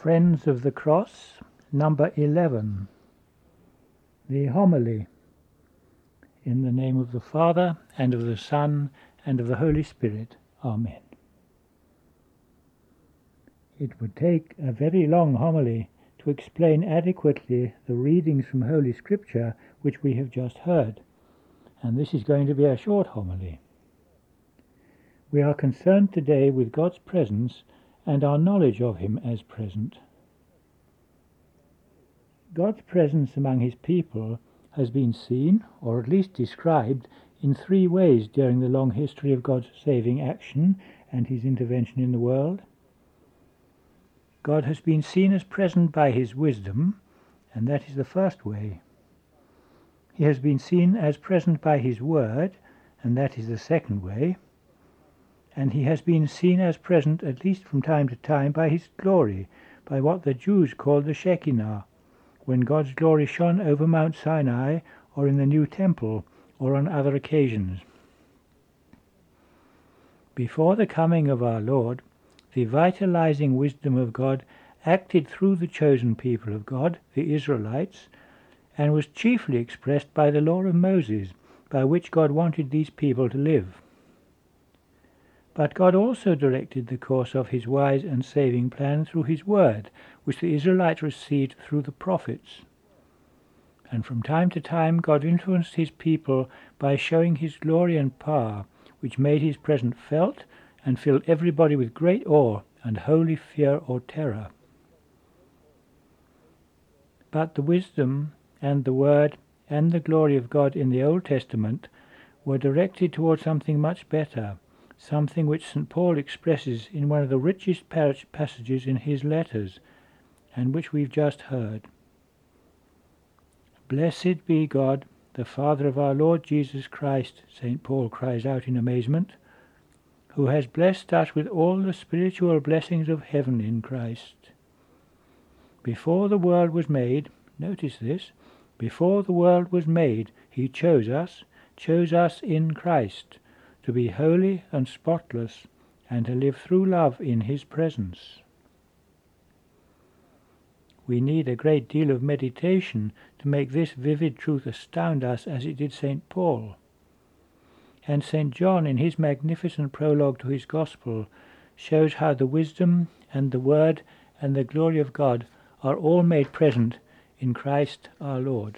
Friends of the Cross, number 11. The Homily. In the name of the Father, and of the Son, and of the Holy Spirit. Amen. It would take a very long homily to explain adequately the readings from Holy Scripture which we have just heard, and this is going to be a short homily. We are concerned today with God's presence and our knowledge of him as present. God's presence among his people has been seen, or at least described, in three ways during the long history of God's saving action and his intervention in the world. God has been seen as present by his wisdom, and that is the first way. He has been seen as present by his word, and that is the second way. And he has been seen as present, at least from time to time, by his glory, by what the Jews called the Shekinah, when God's glory shone over Mount Sinai, or in the new temple, or on other occasions. Before the coming of our Lord, the vitalizing wisdom of God acted through the chosen people of God, the Israelites, and was chiefly expressed by the law of Moses, by which God wanted these people to live. But God also directed the course of his wise and saving plan through his word, which the Israelites received through the prophets. And from time to time God influenced his people by showing his glory and power, which made his presence felt and filled everybody with great awe and holy fear or terror. But the wisdom and the word and the glory of God in the Old Testament were directed towards something much better, something which St. Paul expresses in one of the richest passages in his letters, and which we've just heard. Blessed be God, the Father of our Lord Jesus Christ, St. Paul cries out in amazement, who has blessed us with all the spiritual blessings of heaven in Christ. Before the world was made, notice this, before the world was made, he chose us in Christ, to be holy and spotless, and to live through love in his presence. We need a great deal of meditation to make this vivid truth astound us as it did St. Paul. And St. John, in his magnificent prologue to his Gospel, shows how the wisdom and the word and the glory of God are all made present in Christ our Lord.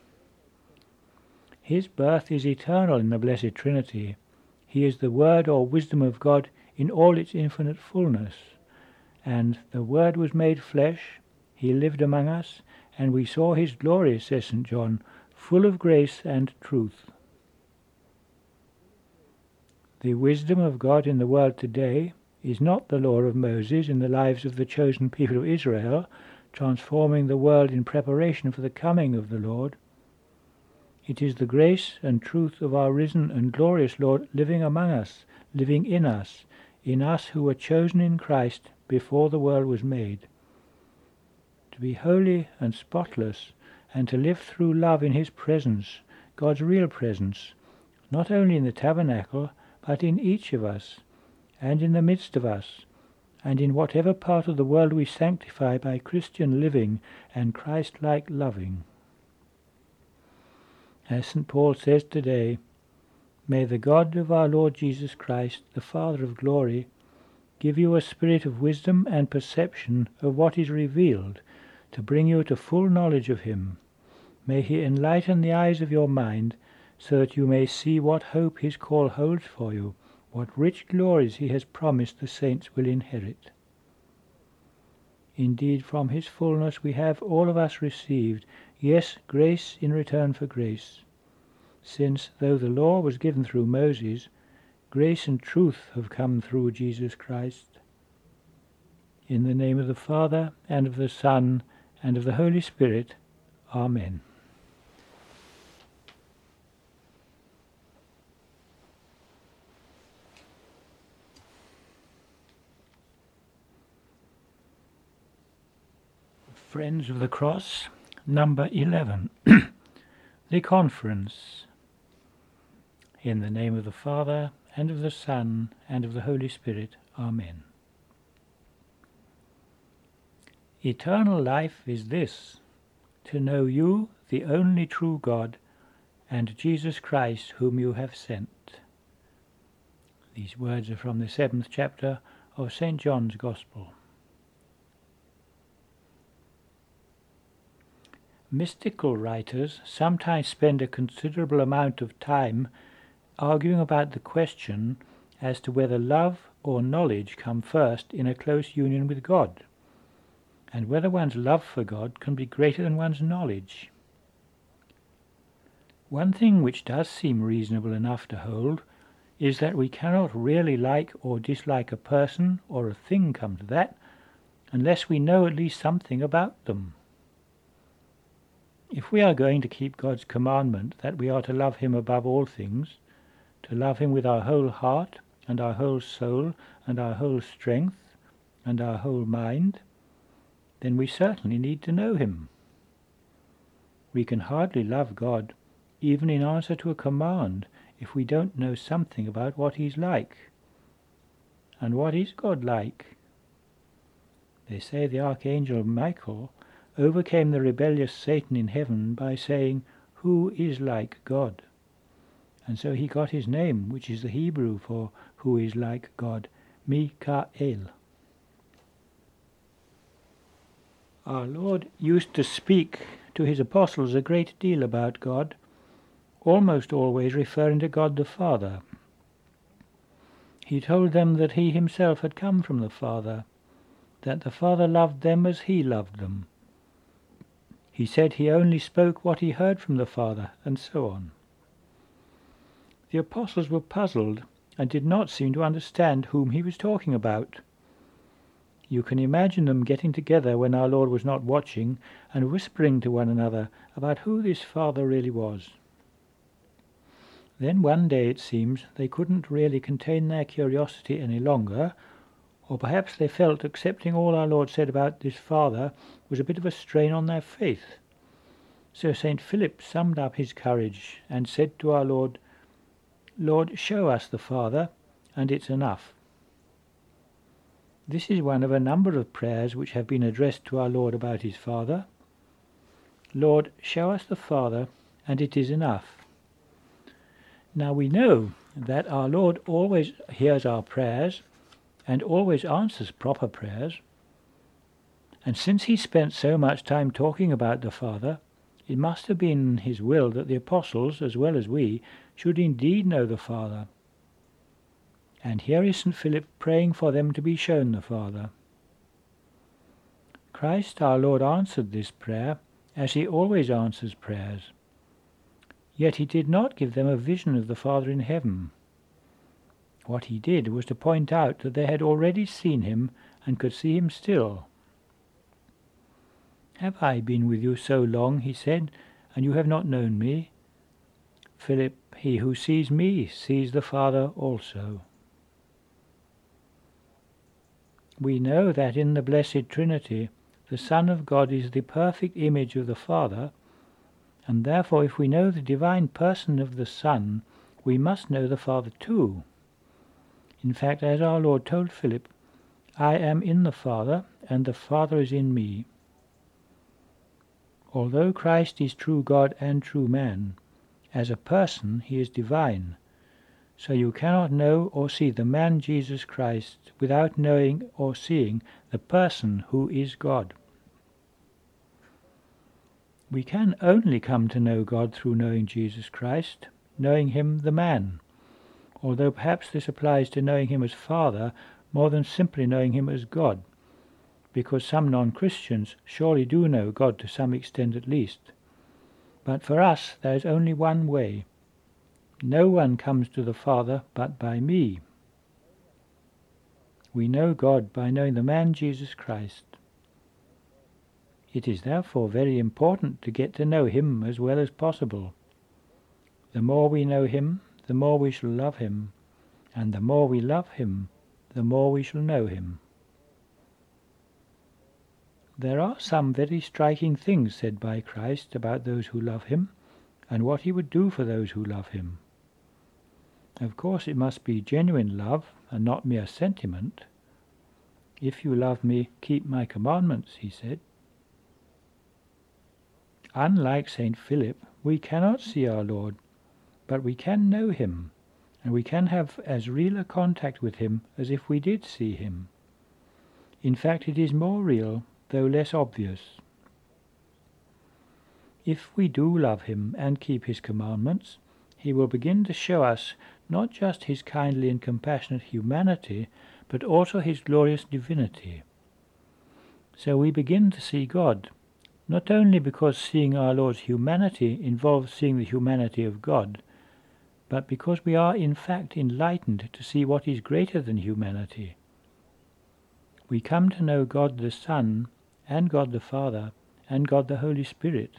His birth is eternal in the Blessed Trinity. He is the word or wisdom of God in all its infinite fullness. And the Word was made flesh, he lived among us, and we saw his glory, says St. John, full of grace and truth. The wisdom of God in the world today is not the law of Moses in the lives of the chosen people of Israel, transforming the world in preparation for the coming of the Lord. It is the grace and truth of our risen and glorious Lord living among us, living in us who were chosen in Christ before the world was made. To be holy and spotless, and to live through love in his presence, God's real presence, not only in the tabernacle, but in each of us, and in the midst of us, and in whatever part of the world we sanctify by Christian living and Christ-like loving. As St. Paul says today, may the God of our Lord Jesus Christ, the Father of glory, give you a spirit of wisdom and perception of what is revealed, to bring you to full knowledge of him. May he enlighten the eyes of your mind, so that you may see what hope his call holds for you, what rich glories he has promised the saints will inherit. Indeed, from his fullness we have all of us received, yes, grace in return for grace, since, though the law was given through Moses, grace and truth have come through Jesus Christ. In the name of the Father, and of the Son, and of the Holy Spirit. Amen. Friends of the Cross, number 11. The Conference. In the name of the Father, and of the Son, and of the Holy Spirit. Amen. Eternal life is this, to know you, the only true God, and Jesus Christ, whom you have sent. These words are from the 7th chapter of St. John's Gospel. Mystical writers sometimes spend a considerable amount of time arguing about the question as to whether love or knowledge come first in a close union with God, and whether one's love for God can be greater than one's knowledge. One thing which does seem reasonable enough to hold is that we cannot really like or dislike a person or a thing, come to that, unless we know at least something about them. If we are going to keep God's commandment that we are to love him above all things, to love him with our whole heart and our whole soul and our whole strength and our whole mind, then we certainly need to know him. We can hardly love God, even in answer to a command, if we don't know something about what he's like. And what is God like? They say the archangel Michael overcame the rebellious Satan in heaven by saying, "Who is like God?" And so he got his name, which is the Hebrew for who is like God, Mikael. Our Lord used to speak to his apostles a great deal about God, almost always referring to God the Father. He told them that he himself had come from the Father, that the Father loved them as he loved them. He said he only spoke what he heard from the Father, and so on. The apostles were puzzled and did not seem to understand whom he was talking about. You can imagine them getting together when our Lord was not watching and whispering to one another about who this Father really was. Then one day, it seems, they couldn't really contain their curiosity any longer, or perhaps they felt accepting all our Lord said about this Father was a bit of a strain on their faith. So St. Philip summed up his courage and said to our Lord, "Lord, show us the Father, and it's enough." This is one of a number of prayers which have been addressed to our Lord about his Father. Lord, show us the Father, and it is enough. Now we know that our Lord always hears our prayers and always answers proper prayers. And since he spent so much time talking about the Father, it must have been his will that the apostles, as well as we, should indeed know the Father. And here is St. Philip praying for them to be shown the Father. Christ our Lord answered this prayer as he always answers prayers. Yet he did not give them a vision of the Father in heaven. What he did was to point out that they had already seen him and could see him still. "Have I been with you so long," he said, "and you have not known me? Philip, he who sees me sees the Father also." We know that in the Blessed Trinity the Son of God is the perfect image of the Father, and therefore if we know the divine person of the Son, we must know the Father too. In fact, as our Lord told Philip, "I am in the Father, and the Father is in me." Although Christ is true God and true man, as a person he is divine, so you cannot know or see the man Jesus Christ without knowing or seeing the person who is God. We can only come to know God through knowing Jesus Christ, knowing him the man, although perhaps this applies to knowing him as Father more than simply knowing him as God, because some non-Christians surely do know God to some extent at least. But for us there is only one way. No one comes to the Father but by me. We know God by knowing the man Jesus Christ. It is therefore very important to get to know him as well as possible. The more we know him, the more we shall love him, and the more we love him, the more we shall know him. There are some very striking things said by Christ about those who love him, and what he would do for those who love him. Of course it must be genuine love, and not mere sentiment. "If you love me, keep my commandments," he said. Unlike St. Philip, we cannot see our Lord, but we can know him, and we can have as real a contact with him as if we did see him. In fact, it is more real, though less obvious. If we do love him and keep his commandments, he will begin to show us not just his kindly and compassionate humanity, but also his glorious divinity. So we begin to see God, not only because seeing our Lord's humanity involves seeing the humanity of God, but because we are in fact enlightened to see what is greater than humanity. We come to know God the Son, and God the Father, and God the Holy Spirit.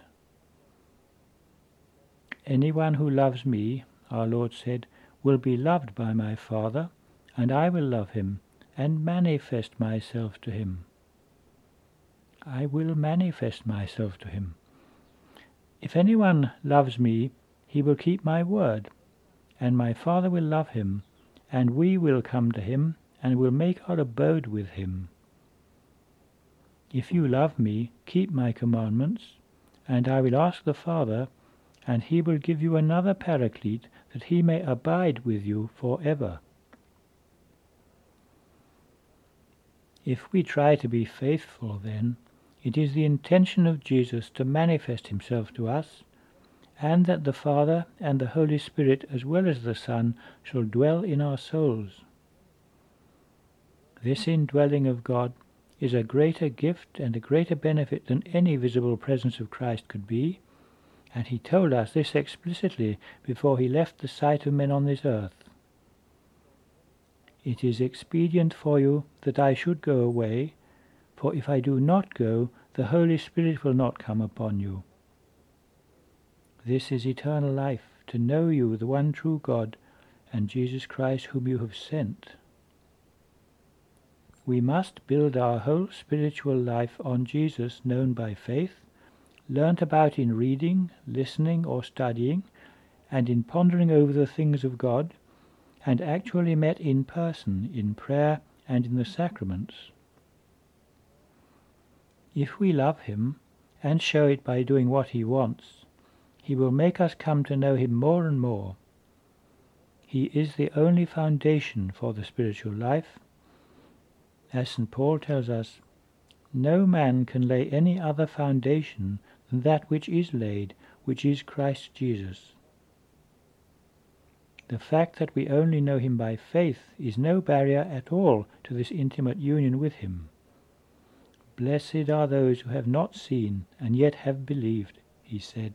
"Anyone who loves me," our Lord said, "will be loved by my Father, and I will love him, and manifest myself to him." I will manifest myself to him. If anyone loves me, he will keep my word, and my Father will love him, and we will come to him, and will make our abode with him. If you love me, keep my commandments, and I will ask the Father, and he will give you another Paraclete, that he may abide with you forever. If we try to be faithful, then, it is the intention of Jesus to manifest himself to us, and that the Father and the Holy Spirit, as well as the Son, shall dwell in our souls. This indwelling of God is a greater gift and a greater benefit than any visible presence of Christ could be, and he told us this explicitly before he left the sight of men on this earth. "It is expedient for you that I should go away, for if I do not go, the Holy Spirit will not come upon you." This is eternal life, to know you, the one true God, and Jesus Christ whom you have sent. We must build our whole spiritual life on Jesus known by faith, learnt about in reading, listening, or studying, and in pondering over the things of God, and actually met in person in prayer and in the sacraments. If we love him, and show it by doing what he wants, he will make us come to know him more and more. He is the only foundation for the spiritual life. As St. Paul tells us, "No man can lay any other foundation than that which is laid, which is Christ Jesus." The fact that we only know him by faith is no barrier at all to this intimate union with him. "Blessed are those who have not seen and yet have believed," he said.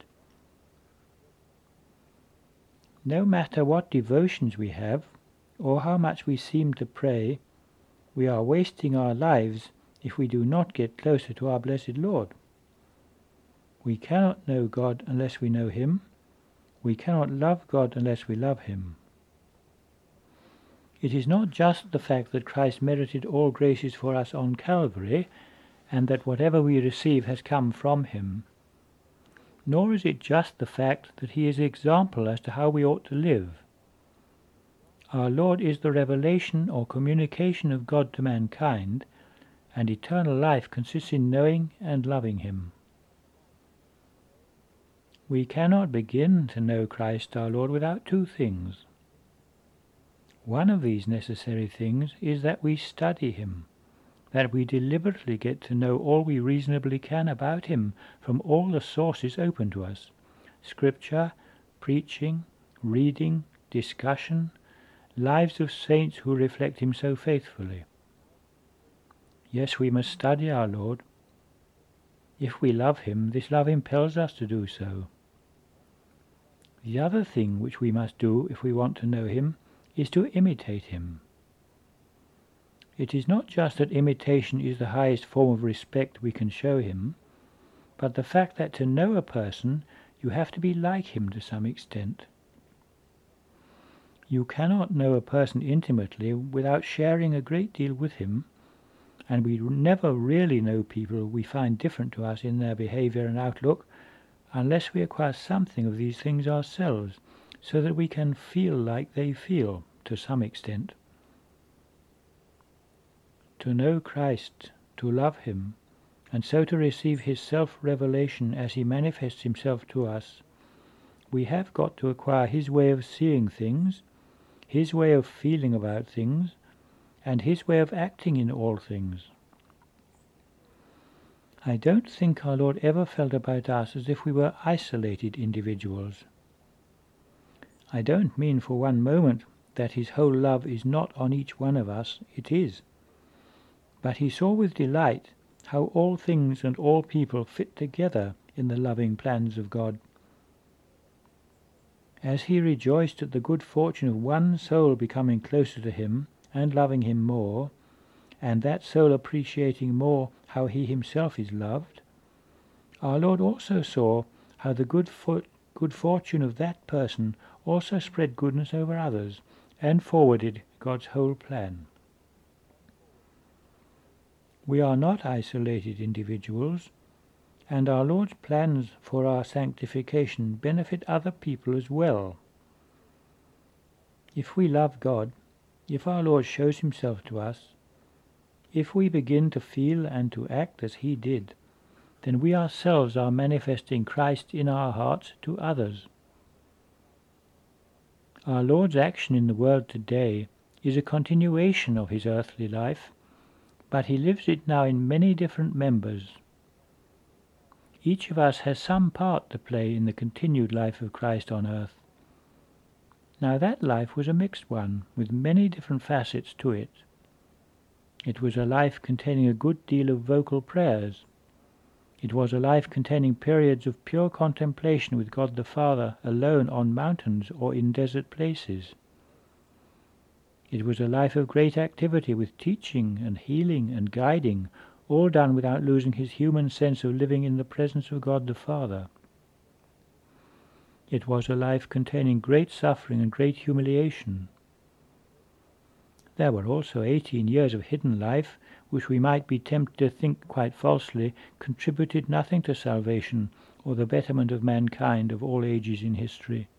No matter what devotions we have, or how much we seem to pray, we are wasting our lives if we do not get closer to our blessed Lord. We cannot know God unless we know him. We cannot love God unless we love him. It is not just the fact that Christ merited all graces for us on Calvary, and that whatever we receive has come from him. Nor is it just the fact that he is the example as to how we ought to live. Our Lord is the revelation or communication of God to mankind, and eternal life consists in knowing and loving him. We cannot begin to know Christ our Lord without two things. One of these necessary things is that we study him, that we deliberately get to know all we reasonably can about him from all the sources open to us: Scripture, preaching, reading, discussion, lives of saints who reflect him so faithfully. Yes, we must study our Lord. If we love him, this love impels us to do so. The other thing which we must do if we want to know him is to imitate him. It is not just that imitation is the highest form of respect we can show him, but the fact that to know a person you have to be like him to some extent. You cannot know a person intimately without sharing a great deal with him, and we never really know people we find different to us in their behavior and outlook unless we acquire something of these things ourselves, so that we can feel like they feel to some extent. to know Christ, to love him, and so to receive his self-revelation as he manifests himself to us, we have got to acquire his way of seeing things, his way of feeling about things, and his way of acting in all things. I don't think our Lord ever felt about us as if we were isolated individuals. I don't mean for one moment that his whole love is not on each one of us. It is. But he saw with delight how all things and all people fit together in the loving plans of God. As he rejoiced at the good fortune of one soul becoming closer to him and loving him more, and that soul appreciating more how he himself is loved, our Lord also saw how the good fortune of that person also spread goodness over others and forwarded God's whole plan. We are not isolated individuals, and our Lord's plans for our sanctification benefit other people as well. If we love God, if our Lord shows himself to us, if we begin to feel and to act as he did, then we ourselves are manifesting Christ in our hearts to others. Our Lord's action in the world today is a continuation of his earthly life, but he lives it now in many different members. Each of us has some part to play in the continued life of Christ on earth. Now that life was a mixed one, with many different facets to it. It was a life containing a good deal of vocal prayers. It was a life containing periods of pure contemplation with God the Father alone on mountains or in desert places. It was a life of great activity with teaching and healing and guiding, all done without losing his human sense of living in the presence of God the Father. It was a life containing great suffering and great humiliation. There were also 18 years of hidden life, which we might be tempted to think quite falsely contributed nothing to salvation or the betterment of mankind of all ages in history.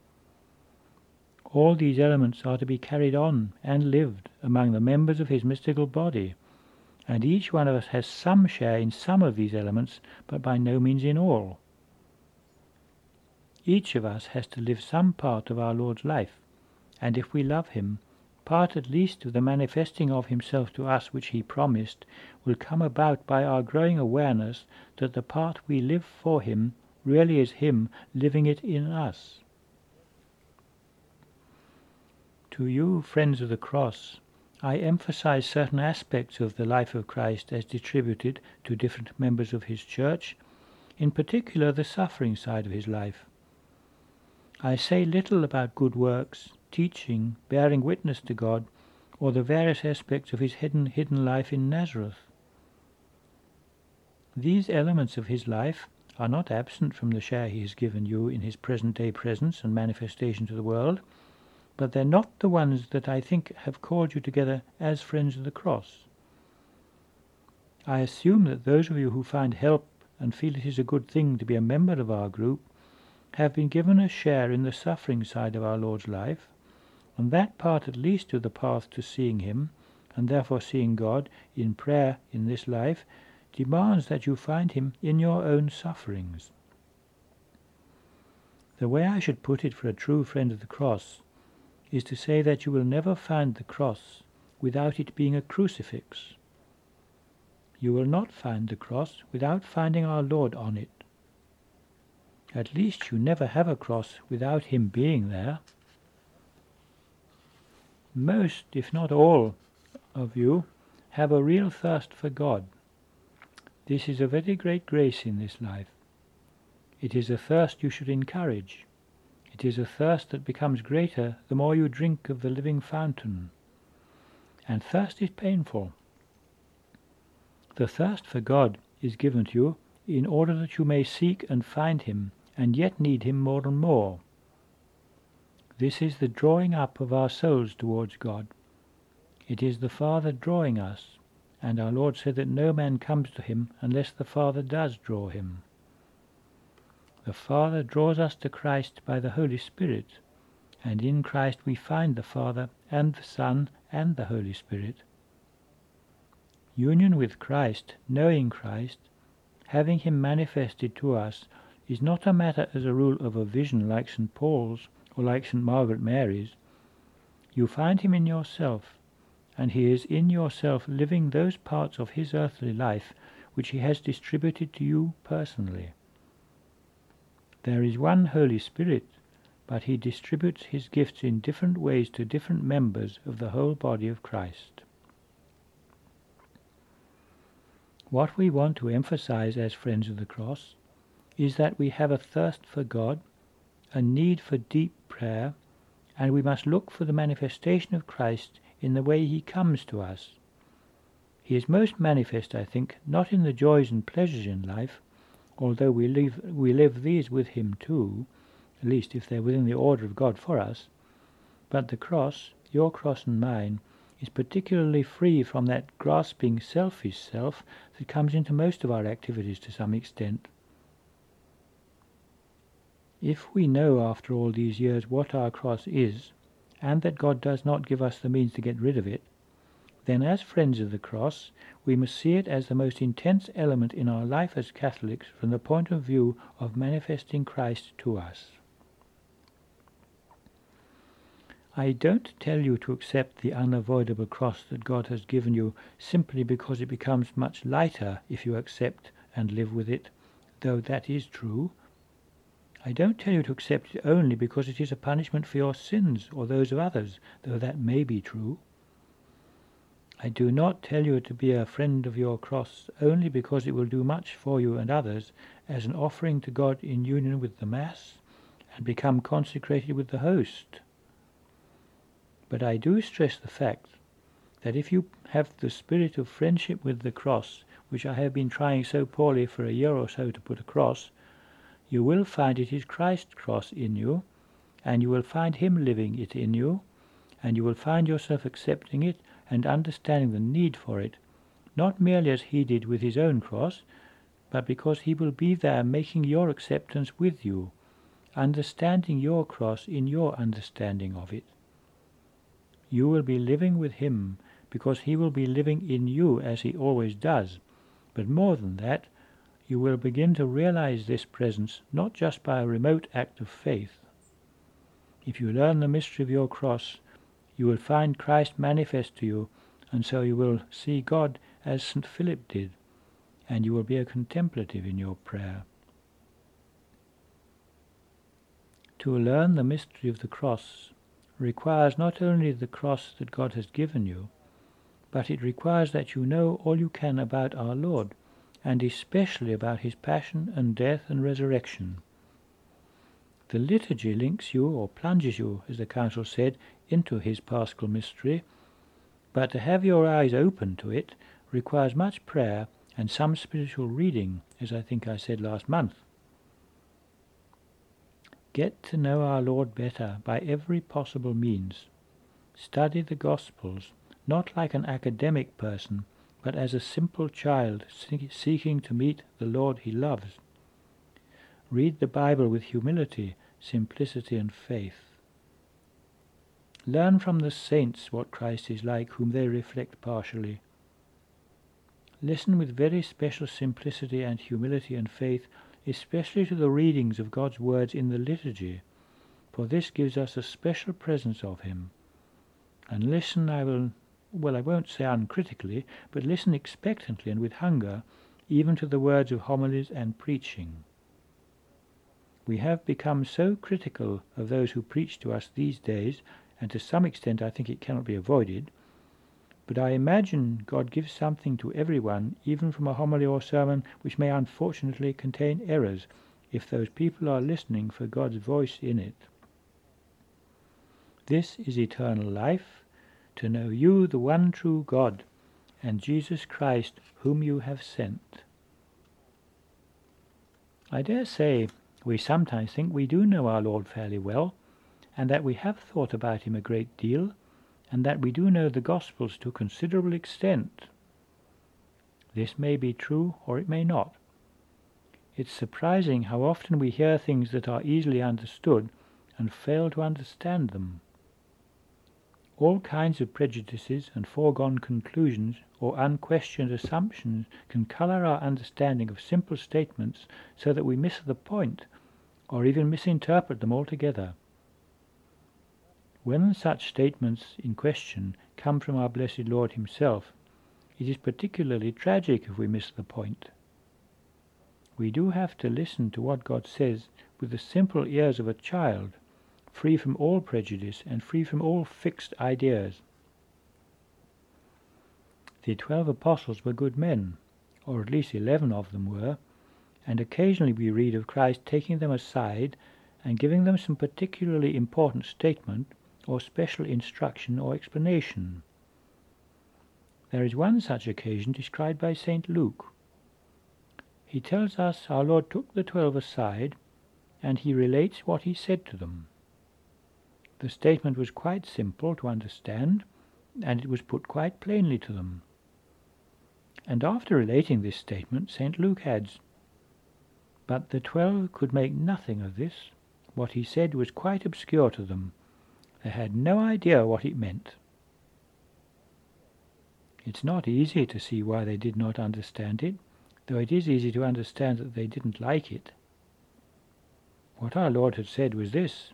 All these elements are to be carried on and lived among the members of his mystical body, and each one of us has some share in some of these elements, but by no means in all. Each of us has to live some part of our Lord's life, and if we love him, part at least of the manifesting of himself to us which he promised will come about by our growing awareness that the part we live for him really is him living it in us. To you, friends of the cross, I emphasize certain aspects of the life of Christ as distributed to different members of his church, in particular the suffering side of his life. I say little about good works, teaching, bearing witness to God, or the various aspects of his hidden life in Nazareth. These elements of his life are not absent from the share he has given you in his present-day presence and manifestation to the world, but they're not the ones that I think have called you together as friends of the cross. I assume that those of you who find help and feel it is a good thing to be a member of our group have been given a share in the suffering side of our Lord's life, and that part at least of the path to seeing him, and therefore seeing God, in prayer in this life, demands that you find him in your own sufferings. The way I should put it for a true friend of the cross is to say that you will never find the cross without it being a crucifix. You will not find the cross without finding our Lord on it. At least you never have a cross without him being there. Most, if not all, of you have a real thirst for God. This is a very great grace in this life. It is a thirst you should encourage. It is a thirst that becomes greater the more you drink of the living fountain. And thirst is painful. The thirst for God is given to you in order that you may seek and find him, and yet need him more and more. This is the drawing up of our souls towards God. It is the Father drawing us, and our Lord said that no man comes to him unless the Father does draw him. The Father draws us to Christ by the Holy Spirit, and in Christ we find the Father and the Son and the Holy Spirit. Union with Christ, knowing Christ, having him manifested to us, is not a matter as a rule of a vision like St. Paul's or like St. Margaret Mary's. You find him in yourself, and he is in yourself living those parts of his earthly life which he has distributed to you personally. There is one Holy Spirit, but he distributes his gifts in different ways to different members of the whole body of Christ. What we want to emphasize as Friends of the Cross is that we have a thirst for God, a need for deep prayer, and we must look for the manifestation of Christ in the way he comes to us. He is most manifest, I think, not in the joys and pleasures in life, although we live these with him too, at least if they're within the order of God for us, but the cross, your cross and mine, is particularly free from that grasping, selfish self that comes into most of our activities to some extent. If we know after all these years what our cross is, and that God does not give us the means to get rid of it, then as Friends of the Cross we must see it as the most intense element in our life as Catholics from the point of view of manifesting Christ to us. I don't tell you to accept the unavoidable cross that God has given you simply because it becomes much lighter if you accept and live with it, though that is true. I don't tell you to accept it only because it is a punishment for your sins or those of others, though that may be true. I do not tell you to be a friend of your cross only because it will do much for you and others as an offering to God in union with the Mass and become consecrated with the host. But I do stress the fact that if you have the spirit of friendship with the cross, which I have been trying so poorly for a year or so to put across, you will find it is Christ's cross in you, and you will find him living it in you, and you will find yourself accepting it and understanding the need for it, not merely as he did with his own cross, but because he will be there making your acceptance with you, understanding your cross in your understanding of it. You will be living with him because he will be living in you as he always does, but more than that, you will begin to realize this presence not just by a remote act of faith. If you learn the mystery of your cross, you will find Christ manifest to you, and so you will see God as St. Philip did, and you will be a contemplative in your prayer. To learn the mystery of the cross requires not only the cross that God has given you, but it requires that you know all you can about our Lord, and especially about his passion and death and resurrection. The liturgy links you, or plunges you, as the Council said, into his paschal mystery, but to have your eyes open to it requires much prayer and some spiritual reading, as I think I said last month. Get to know our Lord better by every possible means. Study the Gospels, not like an academic person, but as a simple child seeking to meet the Lord he loves. Read the Bible with humility, simplicity and faith. Learn from the saints what Christ is like, whom they reflect partially. Listen with very special simplicity and humility and faith, especially to the readings of God's words in the liturgy, for this gives us a special presence of him. And listen, I won't say uncritically, but listen expectantly and with hunger, even to the words of homilies and preaching. We have become so critical of those who preach to us these days, and to some extent I think it cannot be avoided, but I imagine God gives something to everyone, even from a homily or sermon, which may unfortunately contain errors, if those people are listening for God's voice in it. This is eternal life, to know you, the one true God, and Jesus Christ, whom you have sent. I dare say we sometimes think we do know our Lord fairly well, and that we have thought about him a great deal, and that we do know the Gospels to a considerable extent. This may be true, or it may not. It's surprising how often we hear things that are easily understood and fail to understand them. All kinds of prejudices and foregone conclusions or unquestioned assumptions can colour our understanding of simple statements so that we miss the point, or even misinterpret them altogether. When such statements in question come from our blessed Lord himself, it is particularly tragic if we miss the point. We do have to listen to what God says with the simple ears of a child, free from all prejudice and free from all fixed ideas. The 12 apostles were good men, or at least 11 of them were, and occasionally we read of Christ taking them aside and giving them some particularly important statement or special instruction or explanation. There is one such occasion described by St. Luke. He tells us our Lord took the 12 aside, and he relates what he said to them. The statement was quite simple to understand, and it was put quite plainly to them. And after relating this statement, St. Luke adds, "But the 12 could make nothing of this. What he said was quite obscure to them. They had no idea what it meant." It's not easy to see why they did not understand it, though it is easy to understand that they didn't like it. What our Lord had said was this: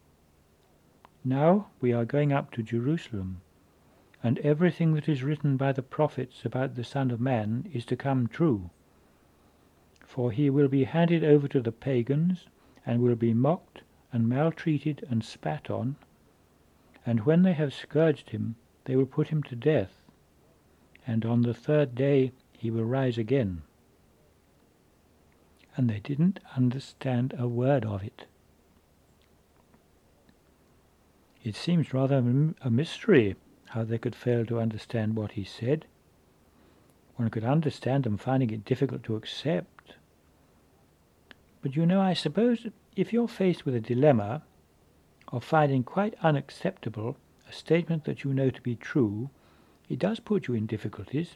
"Now we are going up to Jerusalem, and everything that is written by the prophets about the Son of Man is to come true. For he will be handed over to the pagans, and will be mocked and maltreated and spat on, and when they have scourged him, they will put him to death, and on the third day he will rise again." And they didn't understand a word of it. It seems rather a mystery how they could fail to understand what he said. One could understand them finding it difficult to accept. But I suppose if you're faced with a dilemma of finding quite unacceptable a statement that you know to be true, it does put you in difficulties.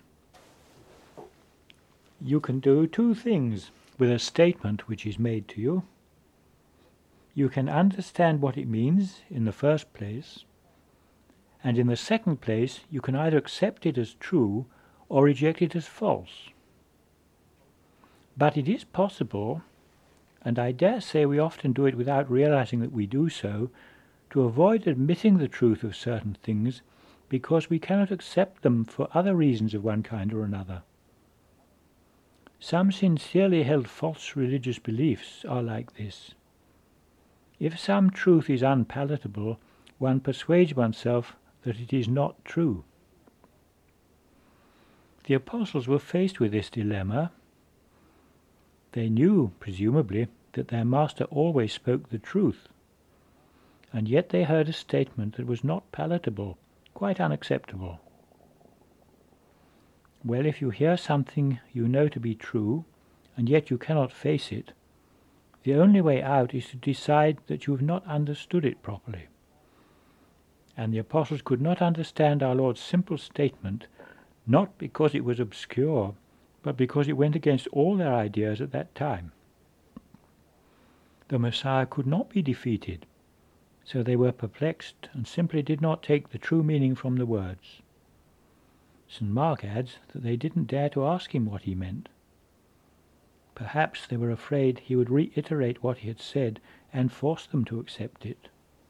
You can do two things with a statement which is made to you. You can understand what it means in the first place, and in the second place you can either accept it as true or reject it as false. But it is possible, and I dare say we often do it without realizing that we do so, to avoid admitting the truth of certain things because we cannot accept them for other reasons of one kind or another. Some sincerely held false religious beliefs are like this. If some truth is unpalatable, one persuades oneself that it is not true. The apostles were faced with this dilemma. They knew, presumably, that their master always spoke the truth, and yet they heard a statement that was not palatable, quite unacceptable. Well, if you hear something you know to be true, and yet you cannot face it, the only way out is to decide that you have not understood it properly. And the apostles could not understand our Lord's simple statement, not because it was obscure, but because it went against all their ideas at that time. The Messiah could not be defeated, so they were perplexed and simply did not take the true meaning from the words. St. Mark adds that they didn't dare to ask him what he meant. Perhaps they were afraid he would reiterate what he had said and force them to accept it.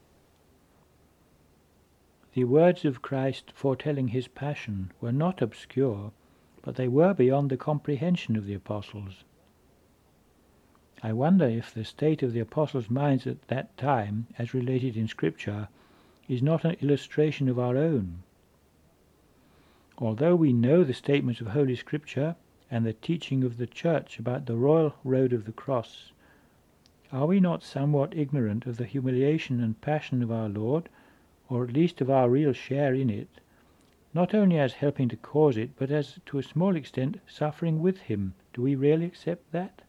The words of Christ foretelling his passion were not obscure, but they were beyond the comprehension of the apostles. I wonder if the state of the apostles' minds at that time, as related in Scripture, is not an illustration of our own. Although we know the statements of Holy Scripture and the teaching of the Church about the royal road of the cross, are we not somewhat ignorant of the humiliation and passion of our Lord, or at least of our real share in it, not only as helping to cause it, but as, to a small extent, suffering with him? Do we really accept that?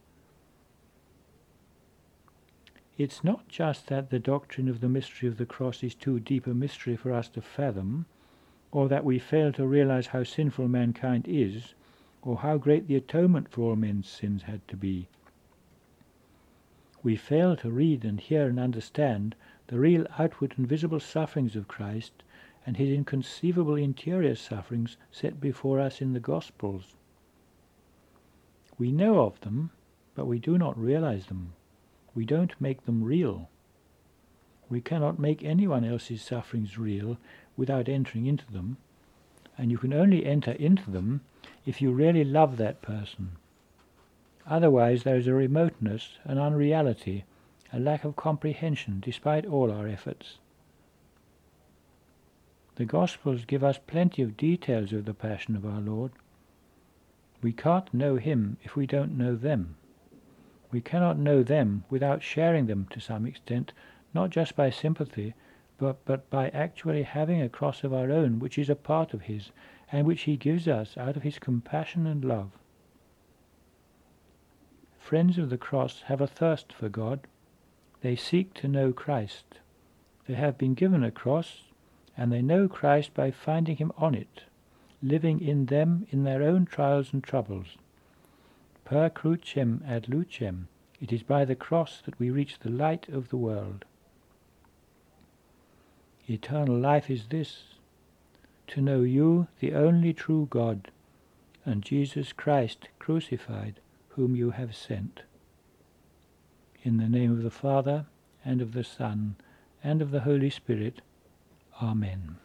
It's not just that the doctrine of the mystery of the cross is too deep a mystery for us to fathom, or that we fail to realize how sinful mankind is, or how great the atonement for all men's sins had to be. We fail to read and hear and understand the real outward and visible sufferings of Christ, and his inconceivable interior sufferings set before us in the Gospels. We know of them, but we do not realize them. We don't make them real. We cannot make anyone else's sufferings real without entering into them, and you can only enter into them if you really love that person. Otherwise there is a remoteness, an unreality, a lack of comprehension despite all our efforts. The Gospels give us plenty of details of the Passion of our Lord. We can't know him if we don't know them. We cannot know them without sharing them to some extent, not just by sympathy, but by actually having a cross of our own which is a part of his, and which he gives us out of his compassion and love. Friends of the cross have a thirst for God. They seek to know Christ. They have been given a cross, and they know Christ by finding him on it, living in them in their own trials and troubles. Per crucem ad lucem, it is by the cross that we reach the light of the world. Eternal life is this, to know you, the only true God, and Jesus Christ crucified, whom you have sent. In the name of the Father, and of the Son, and of the Holy Spirit. Amen.